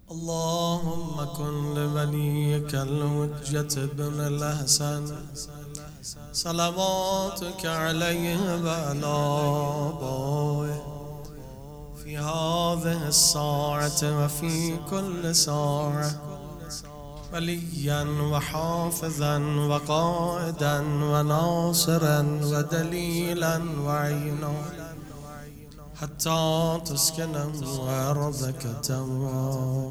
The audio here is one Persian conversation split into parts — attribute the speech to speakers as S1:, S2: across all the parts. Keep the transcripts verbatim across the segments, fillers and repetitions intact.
S1: اللهم كن لوليك الحجة بن الحسن صلواتك عليه وعلى آبائه في هذه الساعة وفي كل ساعة وليا وحافظا وقائدا وناصرا ودليلا وعينا حتى تسكنه أرضك توا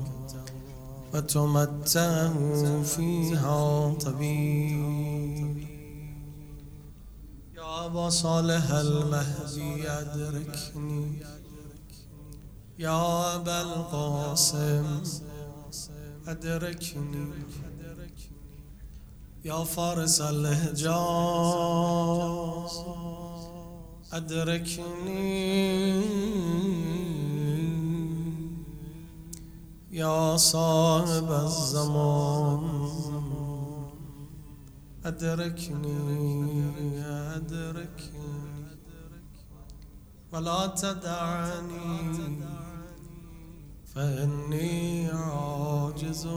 S1: وتمتعه فيها طبيب. يا أبا صالح المهدي أدركني، يا أبا القاسم أدركني، يا فارس الحجاز أدركني، يا صاحب الزمان أدركني أدركني ولا تدعني فإني عاجز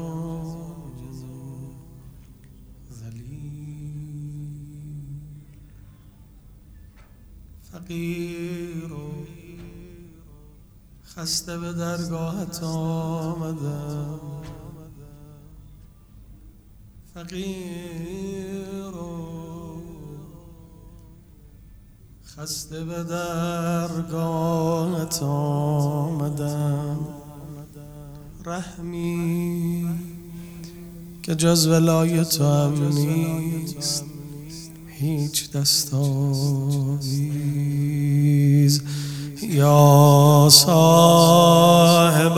S1: فقیر و خسته به درگاهت آمدم، فقیر و خسته به درگاهت آمدم. رحمی که جز ولای تو هم نیست، هیچ دستاویز. یا صاحب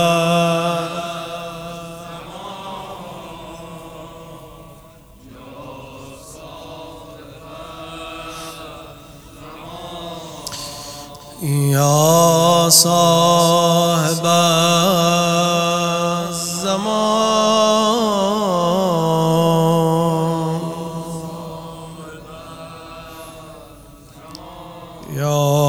S1: یا صاحب الزمان، یا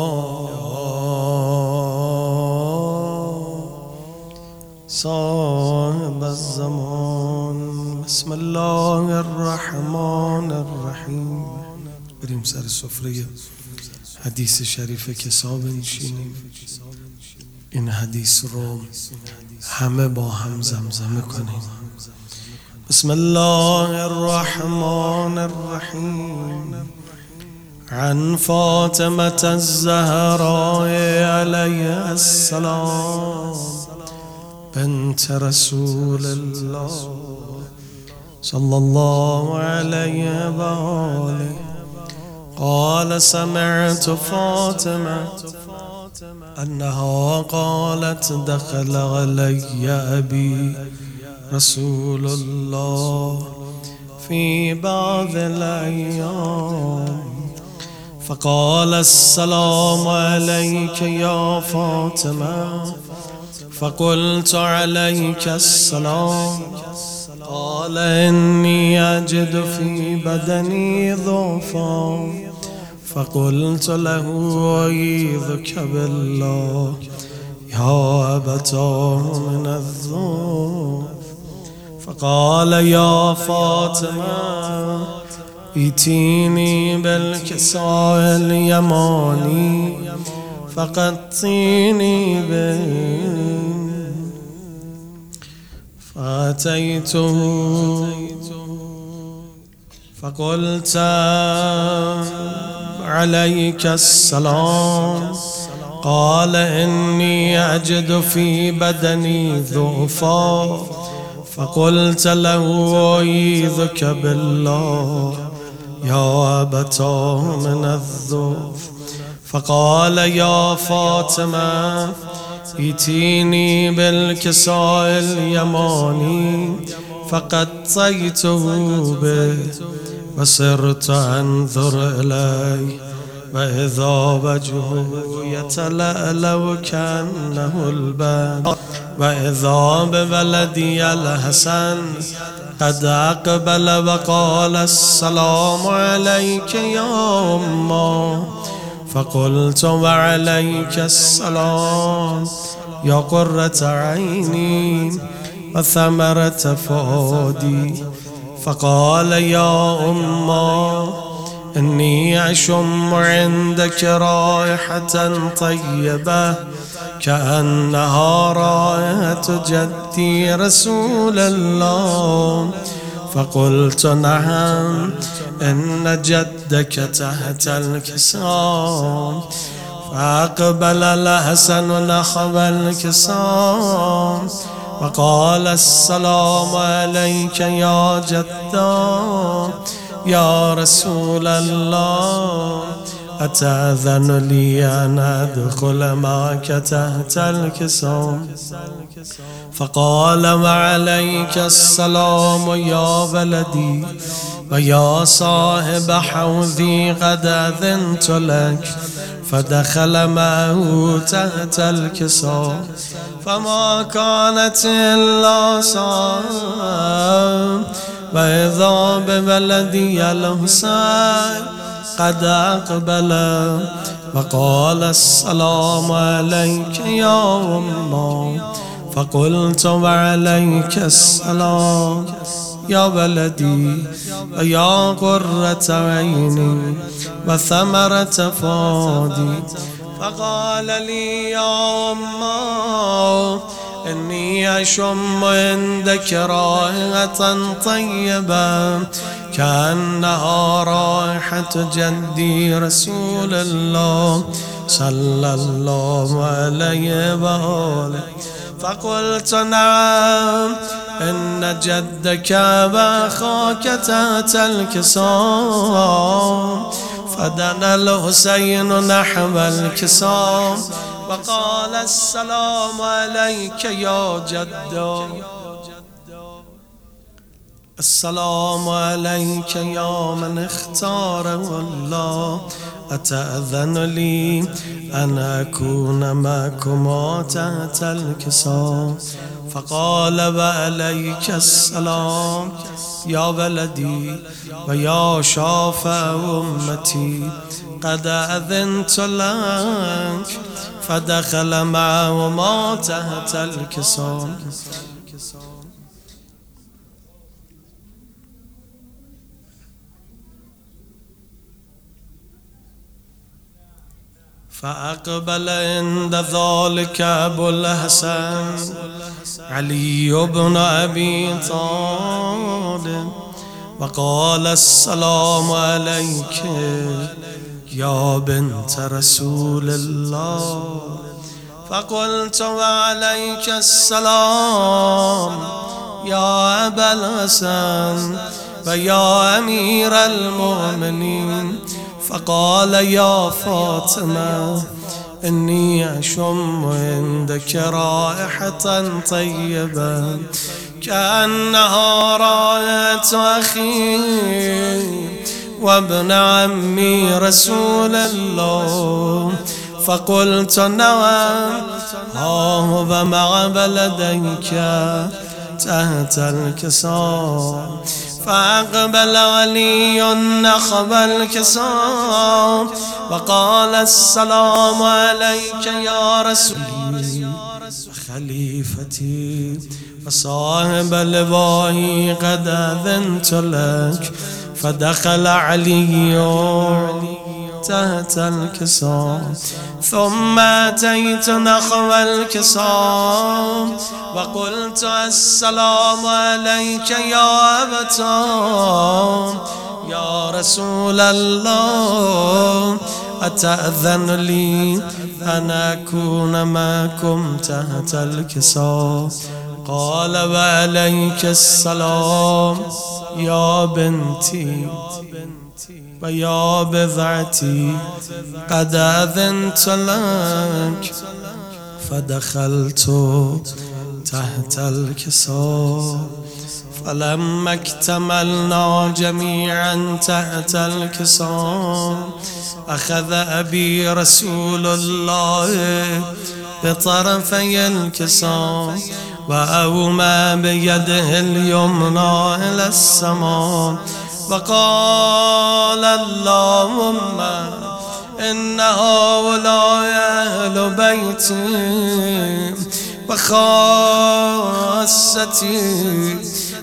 S1: صاحب الزمان. بسم الله الرحمن الرحیم. بریم سر سفره حدیث شریف کسا بنشینیم. این حدیث رو همه با هم زمزمه کنیم. بسم الله الرحمن الرحیم. عن فاطمة الزهراء عليها السلام بنت رسول الله صلى الله عليه وآله قال سمعت فاطمة أنها قالت دخل علي أبي رسول الله في بعض الأيام فقال السلام عليك يا فاطمة، فقلت عليك السلام. قال إني أجد في بدني ضعفا، فقلت له أعيذك بالله يا أبتاه من الضعف. فقال يا فاطمة ائتيني بالكساء اليماني فقطيني به. فأتيته فقلت عليك السلام. قال إني أجد في بدني ضعفا، فقلت له أعيذك بالله يا أبتاه من الضعف. فقال يا فاطمة ائتيني بالكساء اليماني فقطيته به وصرت أنظر إليه وإذا وجهه يتلألأ كأنه البدر، وإذا بولدي الحسن قد أقبل وقال السلام عليك يا أمه. فقلت وعليك السلام. يا قرة عيني وثمرة فؤادي. فقال يا أمه إني أشم عندك رائحة طيبة كأنها رائحة جدي رسول الله. فقلت نعم إن جدك تحت الكساء. فأقبل الحسن نحو الكساء وقال السلام عليك يا جدا يا رسول الله، أتأذن لي أن أدخل معك تحت الكساء؟ فقال وعليك السلام يا ولدي ويا صاحب حوضي قد أذنت لك. فدخل معه تحت الكساء فما كانت إلا ساعة وإذا بولدي الحسين قد أقبل وقال السلام عليك يا أمه. فقلت وعليك السلام يا ولدي ويا قرة عيني وثمرة فؤادي. فقال لي يا أمه إني أشم عندك رائحة طيبة كأنها رائحة جدي رسول الله صلى الله عليه وآله. فقلت نعم إن جدك وأخاك تحت الكساء. فدنا الحسين نحو الكساء وقال السلام عليك يا جد. السلام عليك يا من اختاره الله، أتأذن لي أن أكون معكما تحت الكساء؟ فقال وعليك السلام يا ولدي ويا شافع أمتي قد أذنت لك. فدخل معهما تحت الكساء. فأقبل عند ذلك أبو الحسن علي بن أبي طالب وقال السلام عليك يا بنت رسول الله. فقلت وعليك السلام يا أبا الحسن ويا أمير المؤمنين. فقال يا فاطمة إني أشم عندك رائحة طيبة كأنها رائحة أخي وابن عمي رسول الله. فقلت نعم ها هو مع بلديك تحت الكساء. فأقبل علي نحو الكساء وقال السلام عليك يا رسولي خليفتي وصاحب لوائي قد أذنت لك. فدخل علي تحت الكساء ثم أتيت نحو الكساء وقلت السلام عليك يا أبتاه يا رسول الله، أتأذن لي أن أكون معكم تحت الكساء؟ قال وعليك السلام يا بنتي ويا بضعتي قد أذنت لك. فدخلت تحت الكساء فلما اكتملنا جميعا تحت الكساء أخذ أبي رسول الله بطرفي الكساء وأومى بيده اليمنى إلى السماء وقال اللهم إن هؤلاء أهل بيتي وخاصتي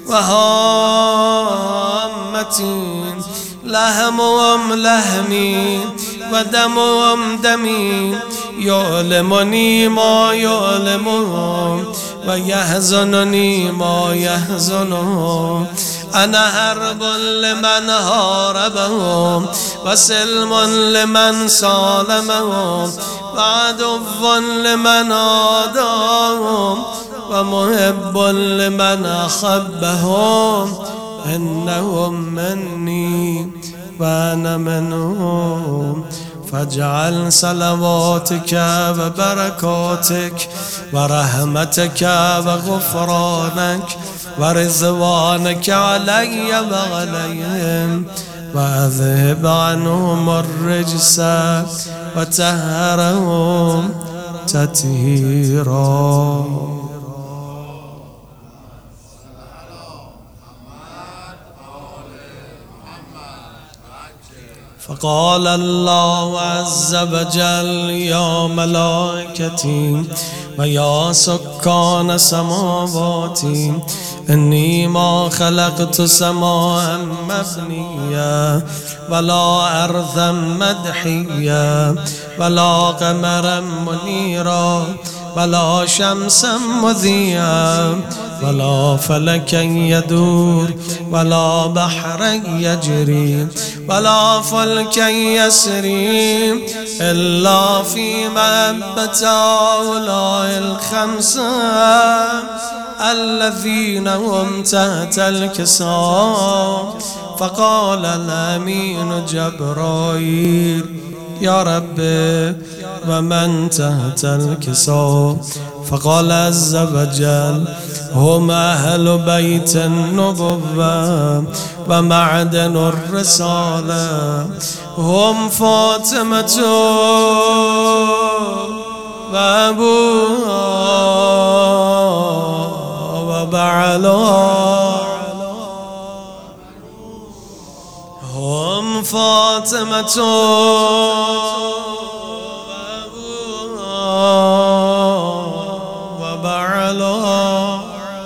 S1: وهامتي، لهمهم لهمي ودمهم دمي، يؤلمني ما يؤلمهم ويحزنني ما يحزنهم. أنا حرب لمن هاربهم وسلم لمن سالمهم، وعدو لمن عاداهم ومحب لمن أحبهم. إنهم مني وأنا منهم، فاجعل صلواتك وبركاتك ورحمتك وغفرانك ورضوانك علي وعليهم، وأذهب عنهم الرجس وطهرهم تطهيرا. فقال الله عز وجل يا ملائكتي ويا سكان سماواتي، إني ما خلقت سماء مبنيا ولا أرضا مدحيا ولا قمرا منيرا ولا شمسا مذيعا ولا فلكا يدور ولا بحرا يجري ولا فلكا يسري إلا في محبة هؤلاء الخمسة الذين هم تحت الكساء. فقال الأمين جبرائيل يا رب ومن تحت الكساء؟ فقال عز وجل هم أهل بيت النبوة ومعدن الرسالة، هم فاطمة وأبوها وبعلها، هم فاطمة وبعلها.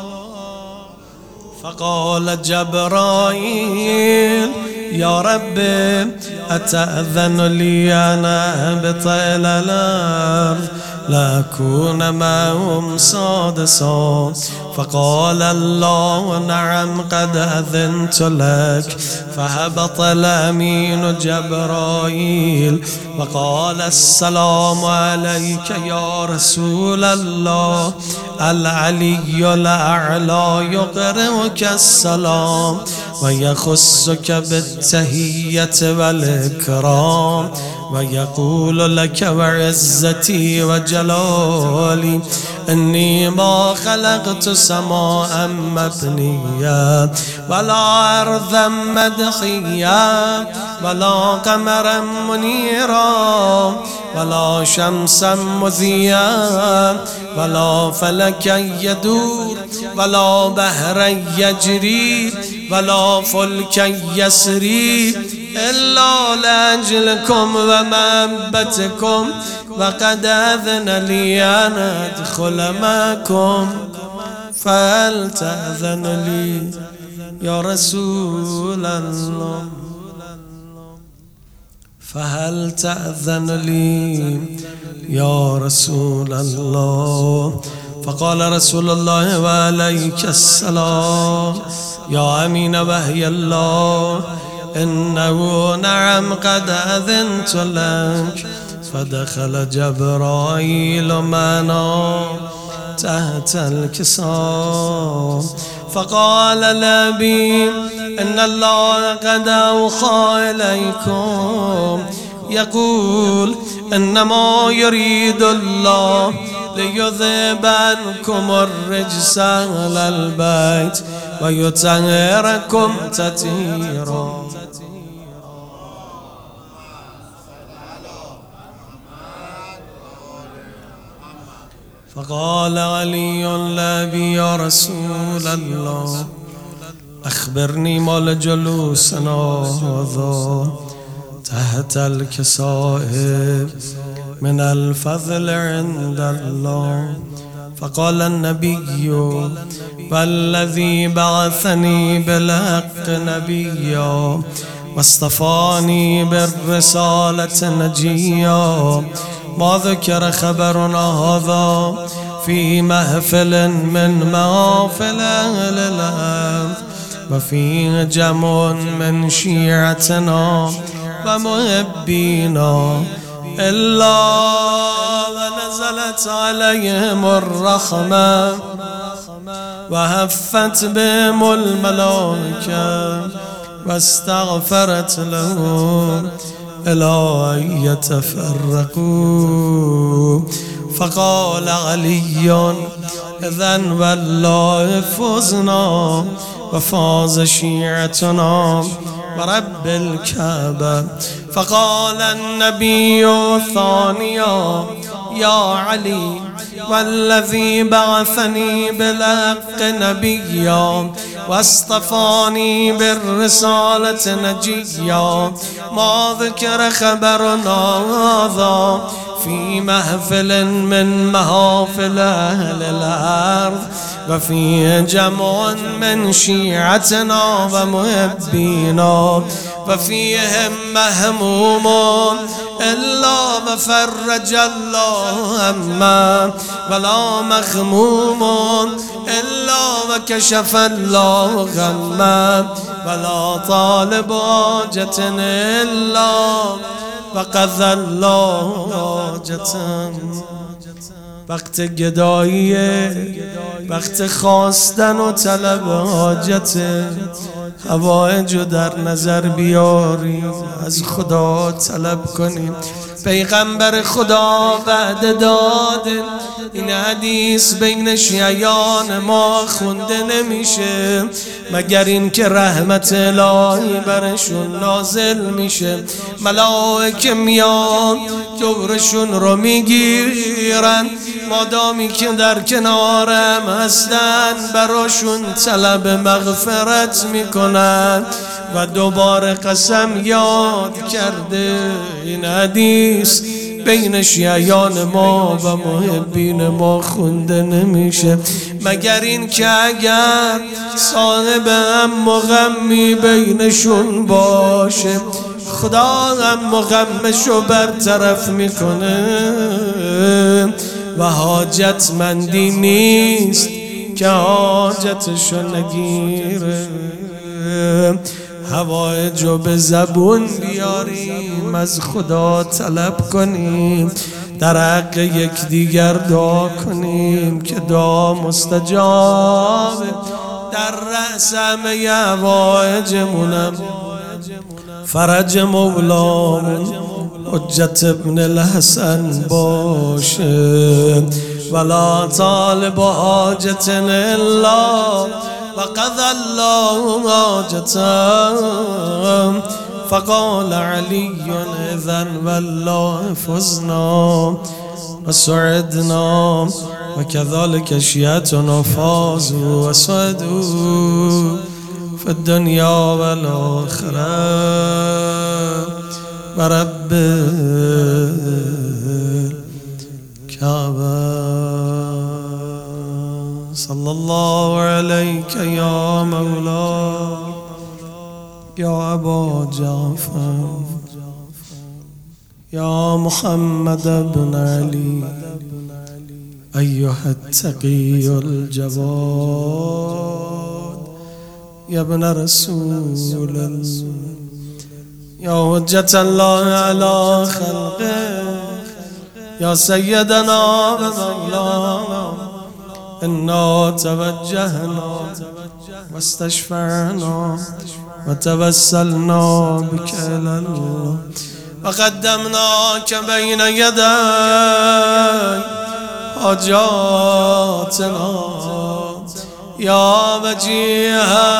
S1: فقال جبرائيل يا رب أتأذن لي أن أهبط إلى الأرض لأكون معهم سادسا؟ فقال الله نعم قد أذنت لك. فهبط الأمين جبرائيل وقال السلام عليك يا رسول الله، العلي الأعلى يقرئك السلام ويخصك بالتحية والإكرام ويقول لك وعزتي وجلالي إني ما خلقت سماء مبنيا ولا أرضا مدحيا ولا قمرا منيرا ولا شمسا مذيا ولا فلكا يدور ولا بحرا يجري ولا فلكا يسري إلا لأجلكم ومحبتكم، وقد أذن لي أن أدخل معكم، فهل تأذن لي يا رسول الله؟ فهل تأذن لي يا رسول الله؟ فقال رسول الله وعليك السلام يا أمين وهي الله إنه نعم قد أذنت لك. فدخل جبرائيل معنا تحت الكساء فقال لأبي إن الله قد أوحى إليكم يقول إنما يريد الله ليذهب عنكم الرجس على البيت ويطهركم تطهيرا. فقال علي لأبي يا رسول الله أخبرني ما لجلوسنا هذا تحت الكساء من الفضل عند الله. فقال النبي والذي بعثني بالحق نبيا واصطفاني بالرسالة نجيا ما ذكر خبرنا هذا في محفل من محافل أهل الأرض وفيه جمع من شيعتنا ومحبينا إلا ونزلت عليهم الرحمة وهفت بهم الملائكة واستغفرت لهم إلى أن يتفرقوا. فقال علي إذن والله فزنا وفاز شيعتنا ورب الكعبة. فقال النبي ثانيا يا علي والذي بعثني بالحق نبيا واصطفاني بالرسالة نجيا ما ذكر خبرنا هذا في محفل من محافل أهل الأرض وفيه جمع من شيعتنا ومحبينا وفيهم مهموم إلا ما فرج الله همه ولا مغموم إلا ما كشف الله غمه ولا طالب حاجة إلا وقضى الله حاجته. وقت گداییه، وقت خواستن و طلب حاجته، حوایج رو در نظر بیاریم، از خدا طلب کنیم. پیغمبر خدا وعده داده، این حدیث بین شیعیان ما خونده نمیشه مگر این که رحمت الهی برشون نازل میشه. ملائکه میان جورشون رو میگیرن، مادامی که در کنارم هستن براشون طلب مغفرت میکنن. و دوباره قسم یاد کرده، این حدیث بین شیعیان ما و محبین ما خونده نمیشه مگر این که اگر صاحب هم و غمی بینشون باشه، خدا هم و غمشو برطرف میکنه و حاجتمندی نیست که حاجتشو نگیره. حوایجو به زبون بیاریم، از خدا طلب کنیم، در حق یکدیگر دعا کنیم که دعا مستجاب. در رأس همه حوایجمونم فرج مولامون حجت ابن الحسن باشه ولا طالب حاجت الا وقضى الله حاجته. فقال علي إذن والله فزنا وسعدنا وكذلك شيعتنا فازوا وسعدوا في الدنيا والآخرة ورب الكعبة. صلى الله عليك يا مولاي يا أبا جعفر يا محمد بن علي أيها التقي الجواد يا ابن رسول الله يا حجة الله على خلقه يا سيدنا ومولانا إنا توجهنا واستشفعنا وتوسلنا بك إلى الله وقدمناك بين يدي حاجاتنا يا وجيها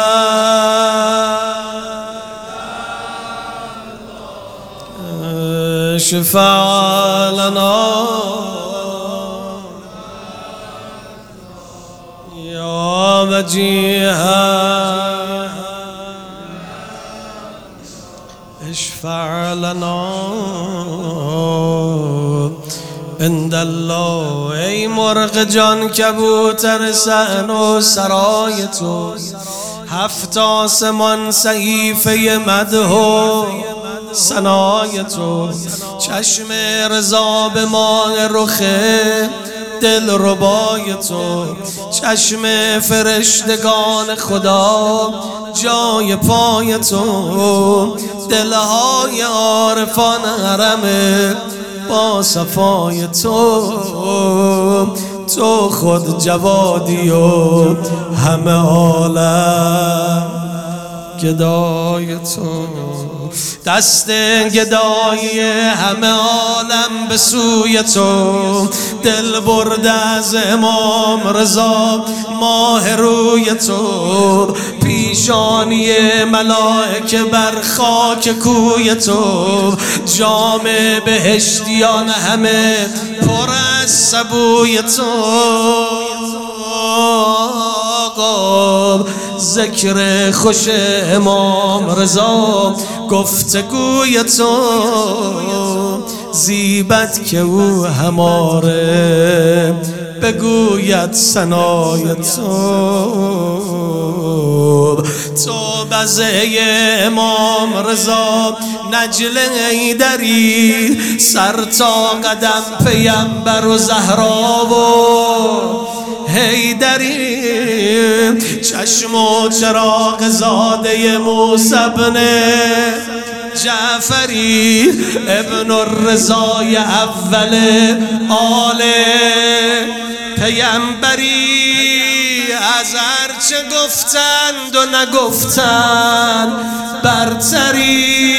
S1: شفاء لنا يا وجيها اشفع لنا عند الله. ای مرغ جان کبوتر صحن و سرای تو، هفت آسمان صحیفه مدح و ثنای تو. چشم رضا به ماه رخ دل ربای تو، چشم فرشتگان خدا جای پای تو. دلهای عارفان حرم با صفای تو، تو خود جوادی و همه عالم گدای تو. دست گدایی همه عالم به سوی تو، دل برده از امام رضا ماه روی تو. پیشانی ملائکه بر خاک کوی تو، جام بهشتیان همه پر از سبوی تو. ذکر خوش امام رضا گفتگوی تو، زیبد که او هماره بگوید ثنای تو. تو بزه امام رضا نجل حیدری، سر تا قدم پیمبر و زهرا و حیدری. چشم و چراغ زاده موسی بن جعفری، ابن الرضای اول آل پیمبری. از هرچه گفتند و نگفتند برتری،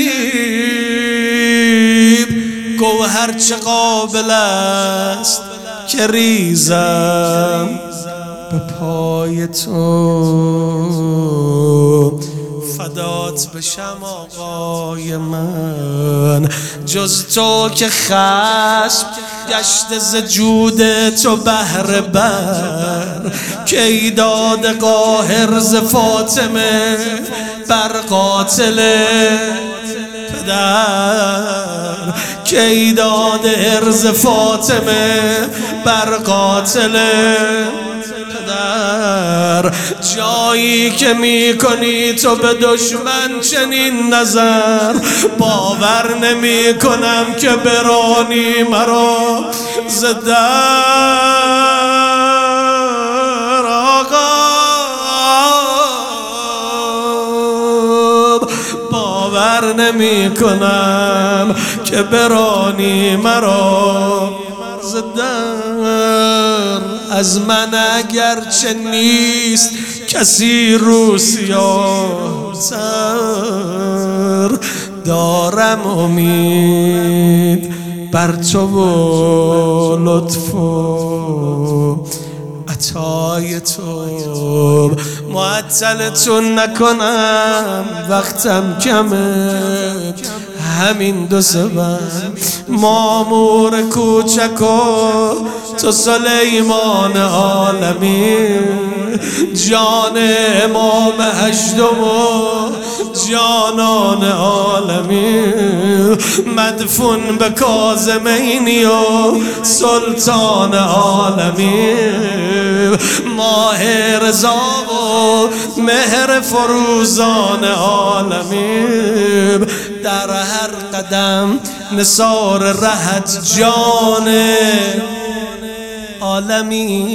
S1: گوهر چه قابل است که ریزم به پای تو. فدات بشم آقای من، جز تو که خشم گشت ز جود تو بهره بر. که ایداد قاهر ز فاطمه بر قاتل پدر. که ایداد ارز فاطمه بر قاتل پدر. جایی که می کنی تو به دشمن چنین نظر، باور نمی کنم که برانی مرا ز در. آقا باور نمی کنم که برانی مرا ز در. از من اگرچه نیست کسی رو سیاه‌تر، دارم امید بر تو و لطف و عطای تو. معطلتون نکنم وقتم کمه، همین دو سبب مامور کوچک و تو سلیمان عالمی. جان امام هشتم و جانان عالمی، مدفون به کاظمینی و سلطان عالمی. ماه رضا و مهر فروزان عالمی، در هر قدم نثار رهت جان عالمی.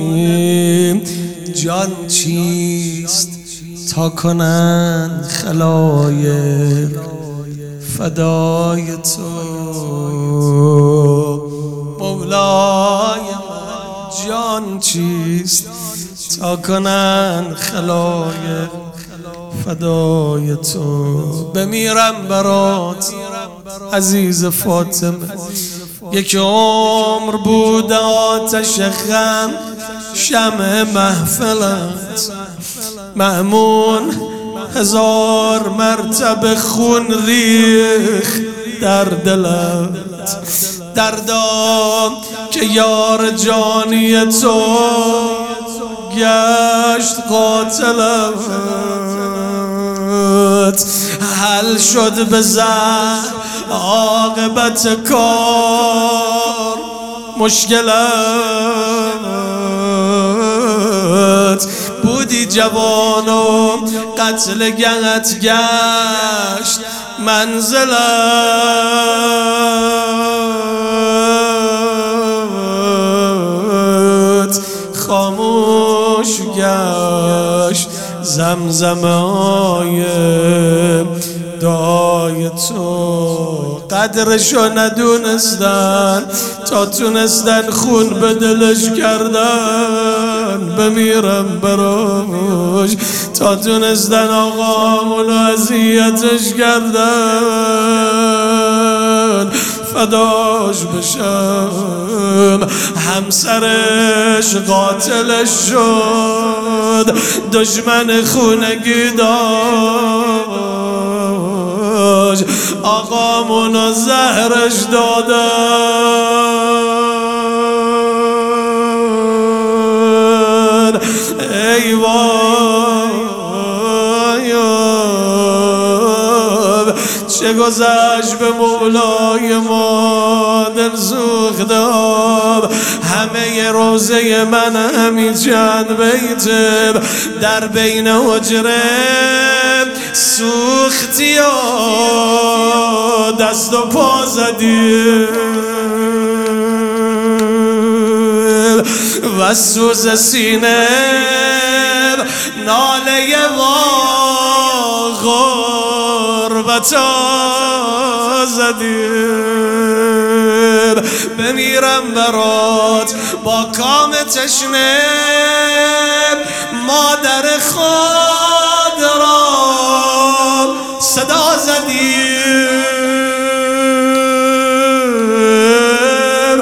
S1: جان چیست تا کنند خلایق فدای تو. مولای من جان چیست تا کنند خلایق فدای تو. بمیرم برات عزیز فاطمه، یک عمر بود آتش غم شمع محفلت. مأمون هزار مرتبه خون ریخ در دلت. دردا که یار جانی تو گشت قاتلت. حل شد به زهر عاقبت کار مشکلات بودی جوان و قتل گهت گشت منزلت خاموش گشت زمزمه‌های دعای تو قدرشو ندونستن تا تونستن خون به دلش کردن بمیرم براش تا تونستن آقامونو اذیتش کردن فداش بشم همسرش قاتلش شد دشمن خونگی داشت آقامونو زهرش دادن ای وای چه گذشت به مولای ما دل سوختم همه روزه من همین چند بیتم در بین حجره سوختی و دست و پا زدیم و سوز سینه ناله غربتا زدیم بمیرم برات با کام تشنه مادر خود را صدا زدیم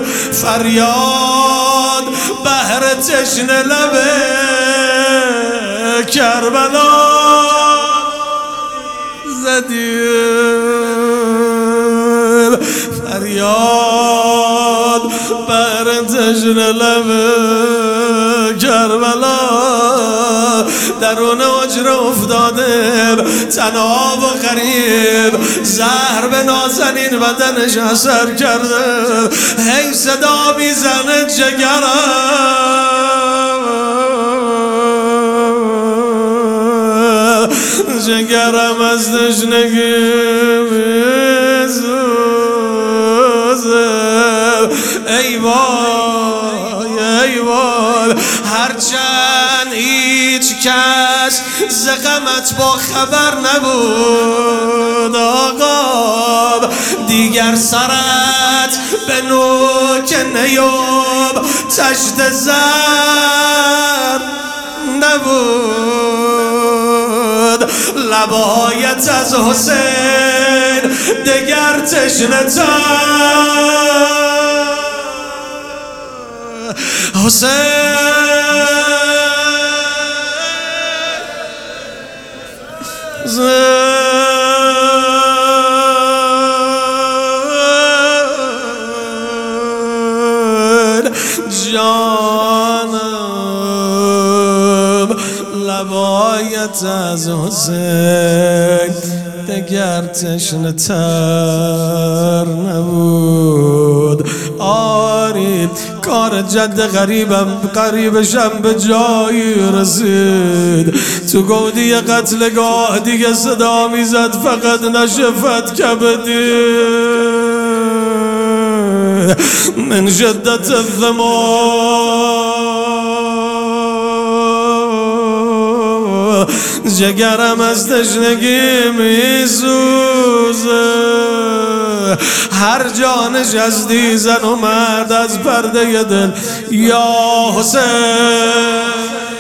S1: فریاد بهر تشنه لبه کربلا زدیم فریاد بهر تشنه لبه کربلا درون حجره افتادم تنها و غریب زهر به نازنین بدنش اثر کرده هی صدا میزنه جگرم جگرم از تشنگی میسوزم ای وای ای وای هرچند هیچ کس ز غمت با خبر نبود آقا دیگر سرت به نوک نیوب تشت زر نبود لبایت از حسین دگر تشنه تر حسین جانم لبایت از حسین دگر تشنه تر نبود آری کار جد غریبم قریبشم به جایی رسید تو گودی قتلگاه دیگه صدا میزد فقط نشفت کبدی من شدت الظما جگرم از تشنگی میسوزه هر جا نشستی زن و مرد از پرده دل یا حسین